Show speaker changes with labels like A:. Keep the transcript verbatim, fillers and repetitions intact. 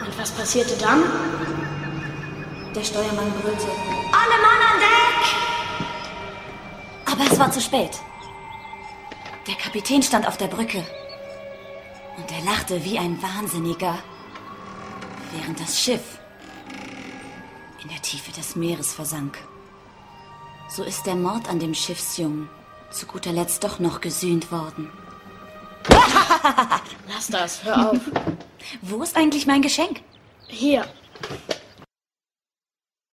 A: Und was passierte dann?
B: Der Steuermann brüllte:
C: Alle Mann an Deck!
B: Aber es war zu spät. Der Kapitän stand auf der Brücke. Und er lachte wie ein Wahnsinniger, während das Schiff in der Tiefe des Meeres versank. So ist der Mord an dem Schiffsjungen zu guter Letzt doch noch gesühnt worden.
A: Lass das, hör auf.
B: Wo ist eigentlich mein Geschenk?
A: Hier,